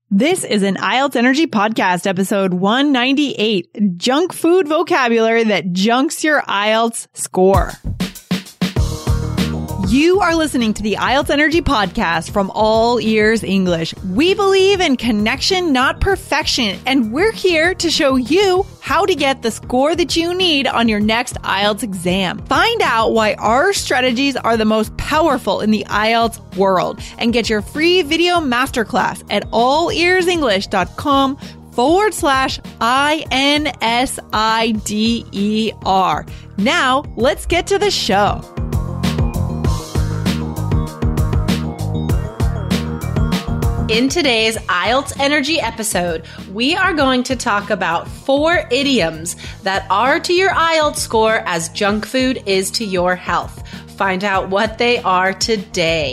This is an IELTS Energy Podcast, episode 198, junk food vocabulary that junks your IELTS score. You are listening to the IELTS Energy Podcast from All Ears English. We believe in connection, not perfection, and we're here to show you how to get the score that you need on your next IELTS exam. Find out why our strategies are the most powerful in the IELTS world and get your free video masterclass at allearsenglish.com/INSIDER. Now, let's get to the show. In today's IELTS Energy episode, we are going to talk about 4 idioms that are to your IELTS score as junk food is to your health. Find out what they are today.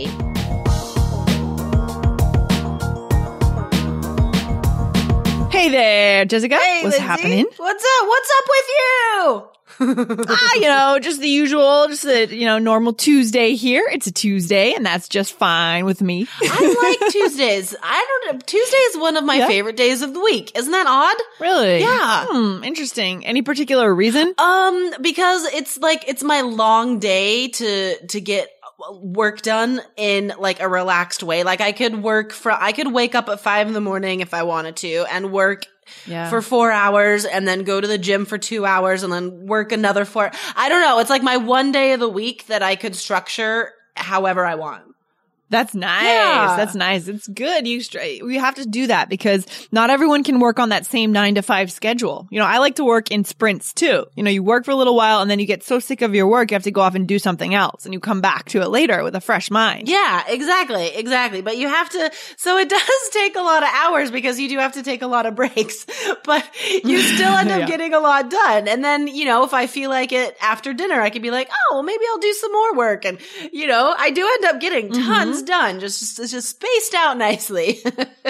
Hey there, Jessica. Hey, what's Lindsay. happening? What's up? What's up with you? Just the usual, normal Tuesday here. It's a Tuesday, and that's just fine with me. I like Tuesdays. Tuesday is one of my favorite days of the week. Isn't that odd? Really? Yeah. Interesting. Any particular reason? Because it's my long day to get work done in like a relaxed way. Like I could wake up at 5 a.m. if I wanted to and work for 4 hours and then go to the gym for 2 hours and then work another 4. I don't know. It's like my one day of the week that I could structure however I want. That's nice. Yeah. That's nice. It's good. We have to do that because not everyone can work on that same 9 to 5 schedule. I like to work in sprints too. You work for a little while and then you get so sick of your work, you have to go off and do something else and you come back to it later with a fresh mind. Yeah, exactly. But you have to, so it does take a lot of hours because you do have to take a lot of breaks, but you still end up getting a lot done. And then, if I feel like it after dinner, I could be like, oh, well, maybe I'll do some more work. And, I do end up getting tons done, just spaced out nicely.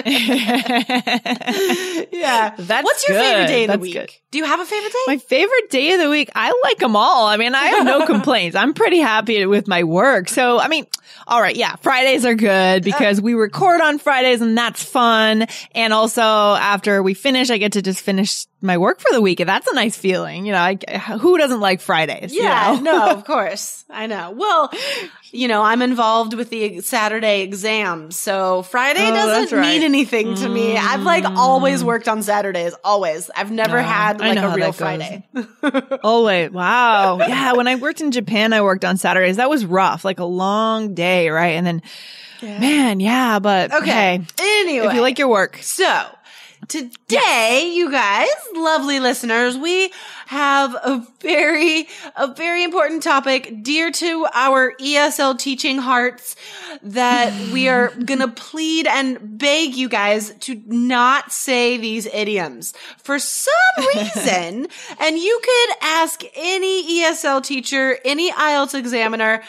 Yeah. What's your favorite day of the week? Good. Do you have a favorite day? My favorite day of the week, I like them all. I have no complaints. I'm pretty happy with my work. So, all right. Yeah. Fridays are good because we record on Fridays and that's fun. And also after we finish, I get to just finish my work for the week. And that's a nice feeling. Who doesn't like Fridays? Yeah. No, of course. I know. Well, I'm involved with the Saturday exam. So Friday doesn't mean anything to me. I've always worked on Saturdays. Always. I've never had a real Friday. Oh, wait. Wow. Yeah. When I worked in Japan, I worked on Saturdays. That was rough. Like a long day, right? And then, but okay. Anyway. If you like your work. So, today, you guys, lovely listeners, we have a very important topic dear to our ESL teaching hearts that we are going to plead and beg you guys to not say these idioms for some reason. And you could ask any ESL teacher, any IELTS examiner,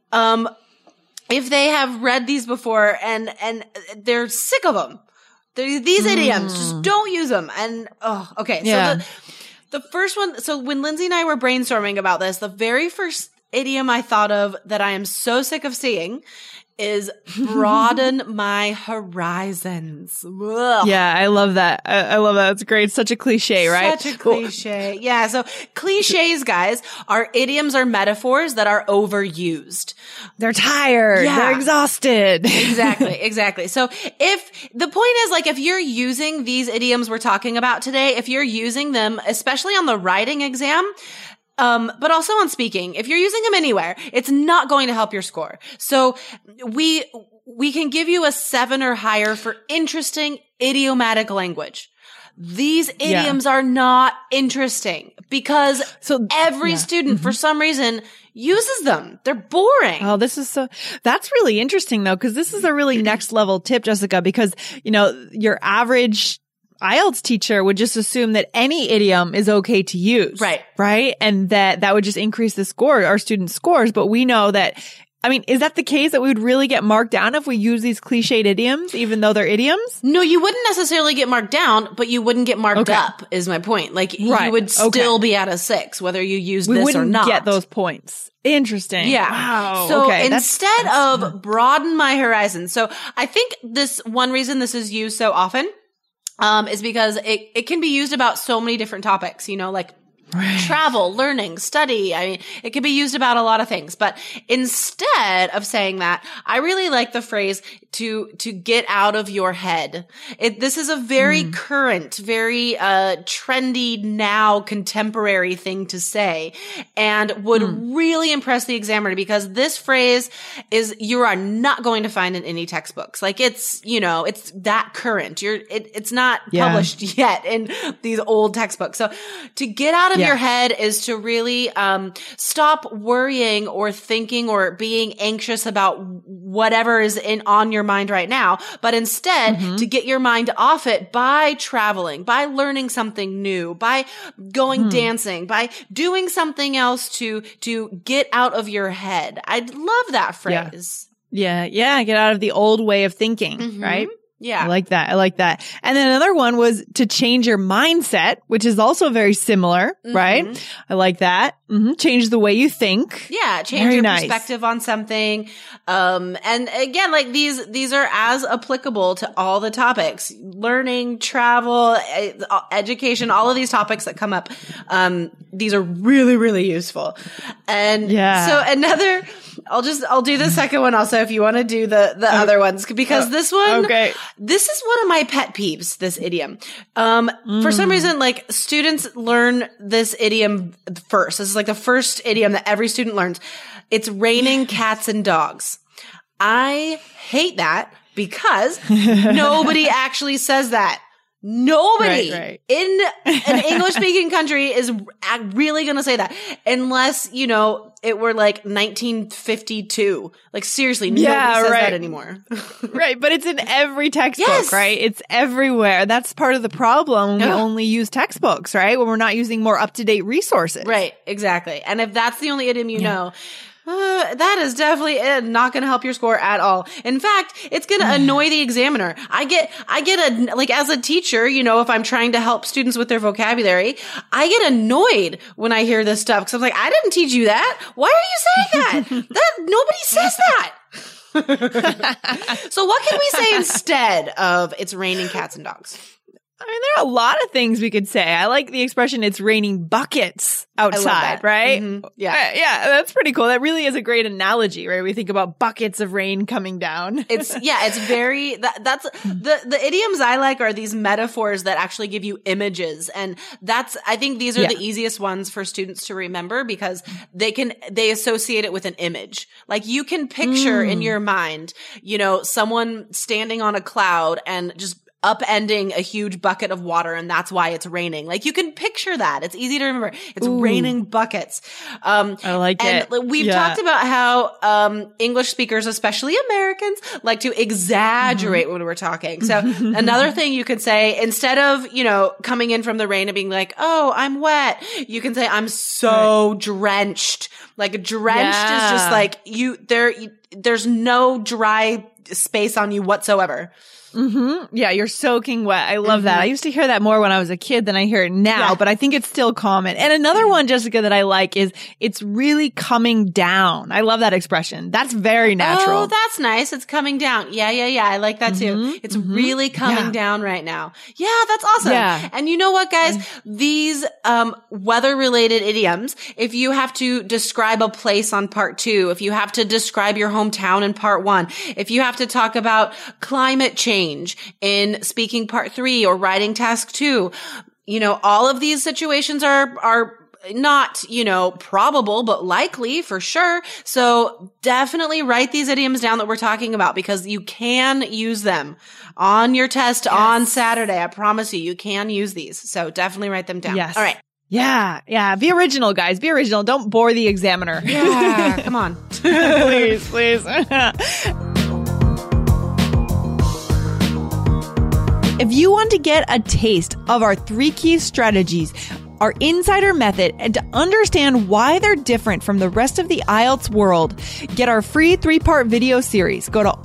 if they have read these before and they're sick of them. These idioms, just don't use them. And, okay. Yeah. So the first one, so when Lindsay and I were brainstorming about this, the very first idiom I thought of that I am so sick of seeing is broaden my horizons. Ugh. Yeah, I love that. I love that. It's great. It's such a cliche, right? Such a cliche. Yeah. So cliches, guys, are idioms or metaphors that are overused. They're tired. Yeah. They're exhausted. Exactly. So if the point is if you're using these idioms we're talking about today, if you're using them, especially on the writing exam, but also on speaking, if you're using them anywhere, it's not going to help your score. So we can give you a 7 or higher for interesting idiomatic language. These idioms are not interesting because every student for some reason uses them. They're boring. Oh, that's really interesting though, because this is a really next level tip, Jessica, because, your average IELTS teacher would just assume that any idiom is okay to use. Right. Right. And that would just increase the score, our students' scores. But we know that I mean, is that the case that we would really get marked down if we use these cliched idioms, even though they're idioms? No, you wouldn't necessarily get marked down, but you wouldn't get marked up, is my point. Like, you would still be at a 6, whether you use this or not. We wouldn't get those points. Interesting. Yeah. Wow. So instead of broaden my horizons, so I think one reason this is used so often, is because it can be used about so many different topics, like travel, learning, study. I mean, it could be used about a lot of things, but instead of saying that, I really like the phrase to get out of your head. This is a very current, very, trendy now contemporary thing to say, and would really impress the examiner, because this phrase you are not going to find in any textbooks. Like, it's that current. It's not published yet in these old textbooks. So to get out of your head is to really stop worrying or thinking or being anxious about whatever is on your mind right now, but instead to get your mind off it by traveling, by learning something new, by going dancing, by doing something else to get out of your head. I love that phrase. Yeah. Get out of the old way of thinking, right? Yeah. I like that. And then another one was to change your mindset, which is also very similar, right? I like that. Change the way you think. Yeah. Change your perspective on something. And again, like these are as applicable to all the topics: learning, travel, education, all of these topics that come up. These are really, really useful. And so I'll do the second one also if you want to do the other ones, because this one, this is one of my pet peeves, this idiom. For some reason, like, students learn this idiom first. This is like the first idiom that every student learns. It's raining cats and dogs. I hate that because nobody actually says that. Nobody in an English-speaking country is really going to say that, unless, it were like 1952. Like, seriously, nobody says that anymore. Right, but it's in every textbook, right? It's everywhere. That's part of the problem. We only use textbooks, right? When we're not using more up-to-date resources. Right, exactly. And if that's the only idiom you know, that is definitely not going to help your score at all. In fact, it's going to annoy the examiner. I get like, as a teacher, if I'm trying to help students with their vocabulary, I get annoyed when I hear this stuff, because I'm like, I didn't teach you that. Why are you saying that? Nobody says that. So what can we say instead of it's raining cats and dogs? I mean, there are a lot of things we could say. I like the expression, it's raining buckets outside, right? Yeah, that's pretty cool. That really is a great analogy, right? We think about buckets of rain coming down. It's very, that's the idioms I like are these metaphors that actually give you images. And I think these are the easiest ones for students to remember, because they associate it with an image. Like, you can picture in your mind, someone standing on a cloud and just upending a huge bucket of water, and that's why it's raining. Like, you can picture that. It's easy to remember. It's raining buckets. I like it. And we've talked about how English speakers, especially Americans, like to exaggerate when we're talking. So another thing you could say, instead of, coming in from the rain and being like, oh, I'm wet, you can say, I'm so drenched. Like, drenched is just like there's no dry space on you whatsoever. Yeah, you're soaking wet. I love that. I used to hear that more when I was a kid than I hear it now, but I think it's still common. And another one, Jessica, that I like is it's really coming down. I love that expression. That's very natural. Oh, that's nice. It's coming down. Yeah. I like that too. It's really coming down right now. Yeah, that's awesome. Yeah. And you know what, guys? These weather-related idioms, if you have to describe a place on part 2, if you have to describe your hometown in part 1, if you have to talk about climate change in speaking part 3 or writing task 2, all of these situations are not, probable, but likely for sure. So definitely write these idioms down that we're talking about, because you can use them on your test on Saturday. I promise you can use these. So definitely write them down. Yes. All right. Yeah. Be original, guys. Be original. Don't bore the examiner. Yeah. Come on. Please. If you want to get a taste of our 3 key strategies our insider method, and to understand why they're different from the rest of the IELTS world, get our free 3-part video series. Go to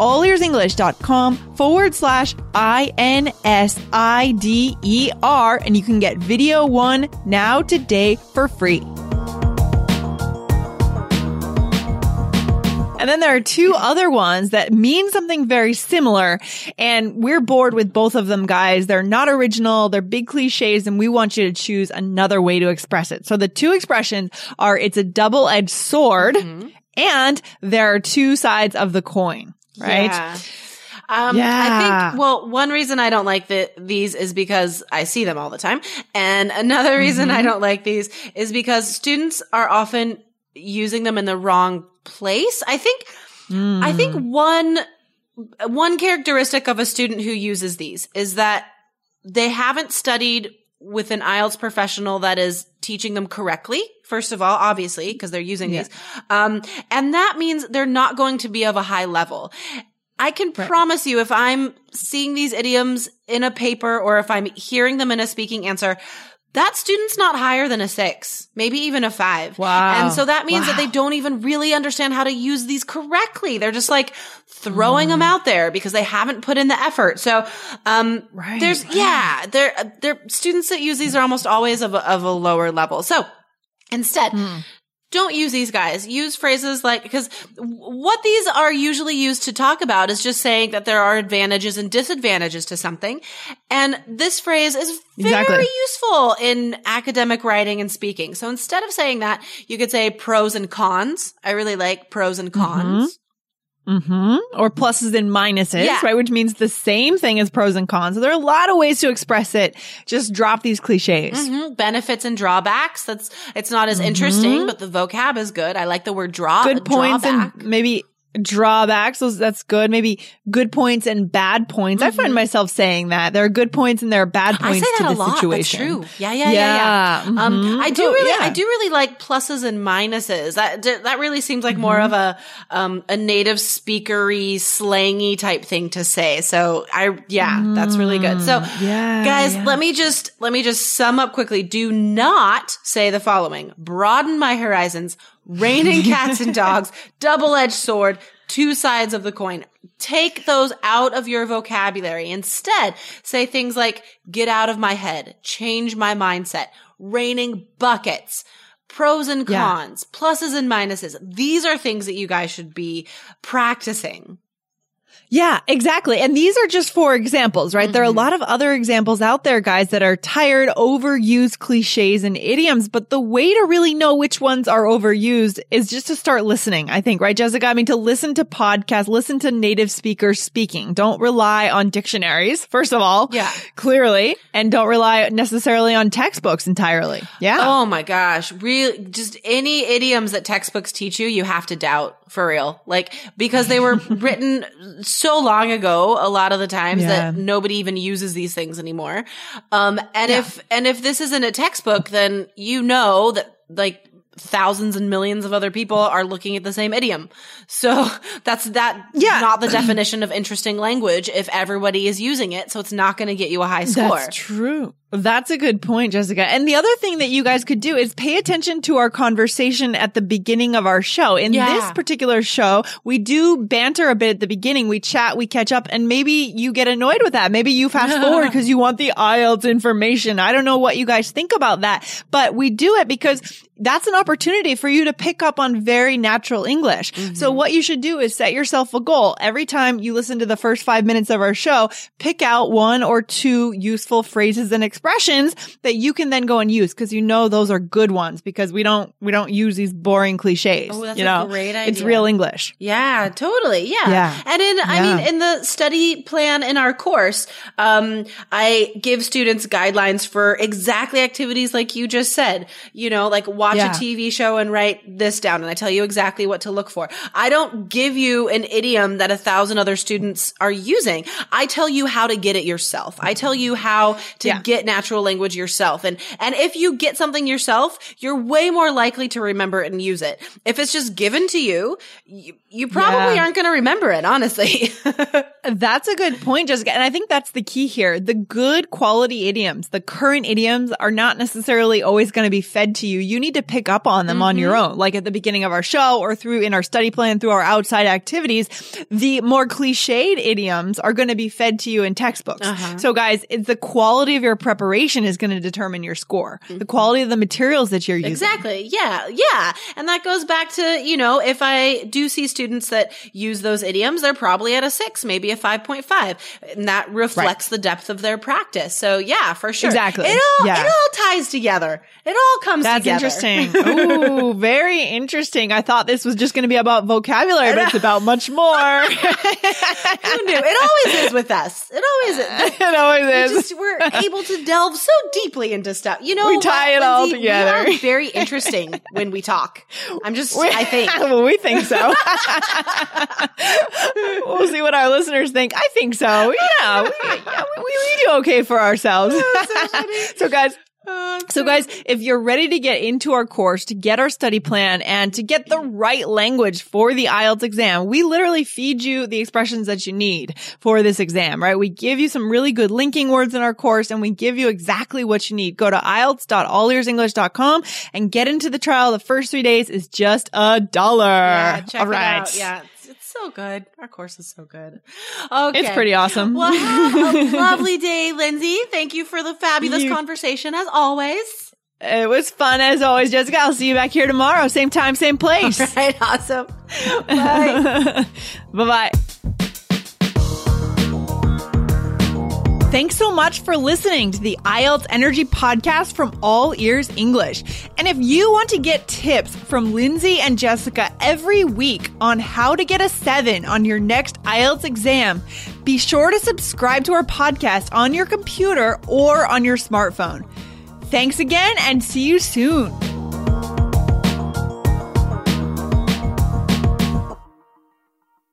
allearsenglish.com/INSIDER and you can get video 1 now today for free. And then there are 2 other ones that mean something very similar, and we're bored with both of them, guys. They're not original, they're big cliches, and we want you to choose another way to express it. So the 2 expressions are it's a double-edged sword, and there are 2 sides of the coin, right? Yeah. I think, well, one reason I don't like these is because I see them all the time. And another reason I don't like these is because students are often using them in the wrong place. I think one characteristic of a student who uses these is that they haven't studied with an IELTS professional that is teaching them correctly. First of all, obviously, because they're using these. And that means they're not going to be of a high level. I can promise you, if I'm seeing these idioms in a paper or if I'm hearing them in a speaking answer, that student's not higher than a 6, maybe even a 5. Wow. And so that means that they don't even really understand how to use these correctly. They're just like throwing them out there because they haven't put in the effort. So, they're students that use these are almost always of a lower level. So instead, don't use these, guys. Use phrases like, because what these are usually used to talk about is just saying that there are advantages and disadvantages to something. And this phrase is very useful in academic writing and speaking. So instead of saying that, you could say pros and cons. I really like pros and cons. Or pluses and minuses, right? Which means the same thing as pros and cons. So there are a lot of ways to express it. Just drop these cliches. Benefits and drawbacks. It's not as interesting, but the vocab is good. I like the word good points drawback. And maybe drawbacks. That's good. Maybe good points and bad points. I find myself saying that there are good points and there are bad points to the lot. situation. That's true. Yeah. I do really like pluses and minuses. That really seems like more of a native speakery, slangy type thing to say. So that's really good. So guys, let me just sum up quickly. Do not say the following: broaden my horizons, raining cats and dogs, double-edged sword, 2 sides of the coin. Take those out of your vocabulary. Instead, say things like get out of my head, change my mindset, raining buckets, pros and cons, pluses and minuses. These are things that you guys should be practicing. Yeah, exactly. And these are just 4 examples, right? There are a lot of other examples out there, guys, that are tired, overused cliches and idioms. But the way to really know which ones are overused is just to start listening, I think, right, Jessica? I mean, to listen to podcasts, listen to native speakers speaking. Don't rely on dictionaries, first of all, clearly, and don't rely necessarily on textbooks entirely. Yeah. Oh my gosh. Really, just any idioms that textbooks teach you, you have to doubt, for real. Like, because they were written so long ago, a lot of the times that nobody even uses these things anymore. If this isn't a textbook, then you know that like thousands and millions of other people are looking at the same idiom. So that's not the definition of interesting language if everybody is using it. So it's not going to get you a high score. That's true. That's a good point, Jessica. And the other thing that you guys could do is pay attention to our conversation at the beginning of our show. In this particular show, we do banter a bit at the beginning. We chat, we catch up, and maybe you get annoyed with that. Maybe you fast forward because you want the IELTS information. I don't know what you guys think about that, but we do it because that's an opportunity for you to pick up on very natural English. So what you should do is set yourself a goal. Every time you listen to the first 5 minutes of our show, pick out 1 or 2 useful phrases and expressions that you can then go and use, because you know those are good ones, because we don't use these boring cliches. Oh, that's a great idea. It's real English. Yeah, totally. Yeah. And in the study plan in our course, I give students guidelines for exactly activities like you just said, like watch a TV show and write this down. And I tell you exactly what to look for. I don't give you an idiom that 1,000 other students are using. I tell you how to get it yourself. I tell you how to get natural language yourself. And if you get something yourself, you're way more likely to remember it and use it. If it's just given to you, you probably aren't going to remember it, honestly. That's a good point, Jessica. And I think that's the key here. The good quality idioms, the current idioms are not necessarily always going to be fed to you. You need to pick up on them on your own, like at the beginning of our show or through in our study plan, through our outside activities. The more cliched idioms are going to be fed to you in textbooks. So guys, it's the quality of your preparation is going to determine your score. The quality of the materials that you're using. Exactly. Yeah. And that goes back to, if I do see students that use those idioms, they're probably at a 6, maybe a 5.5. And that reflects the depth of their practice. So yeah, for sure. Exactly. It all ties together. It all comes together. That's interesting. Ooh, very interesting. I thought this was just going to be about vocabulary, but it's about much more. Who knew? It always is with us. It always is. It always is. We're able to delve so deeply into stuff. We tie it all together. We are very interesting when we talk. I think. Well, we think so. We'll see what our listeners think. I think so. Yeah, we do okay for ourselves. So guys, if you're ready to get into our course, to get our study plan, and to get the right language for the IELTS exam, we literally feed you the expressions that you need for this exam, right? We give you some really good linking words in our course, and we give you exactly what you need. Go to IELTS.allearsenglish.com and get into the trial. The first 3 days is just $1. Yeah, check it out. Yeah. It's so good. Our course is so good. Okay. It's pretty awesome. Well, have a lovely day, Lindsay. Thank you for the fabulous conversation as always. It was fun as always, Jessica. I'll see you back here tomorrow. Same time, same place. All right. Awesome. Bye. Bye-bye. Thanks so much for listening to the IELTS Energy Podcast from All Ears English. And if you want to get tips from Lindsay and Jessica every week on how to get a 7 on your next IELTS exam, be sure to subscribe to our podcast on your computer or on your smartphone. Thanks again and see you soon.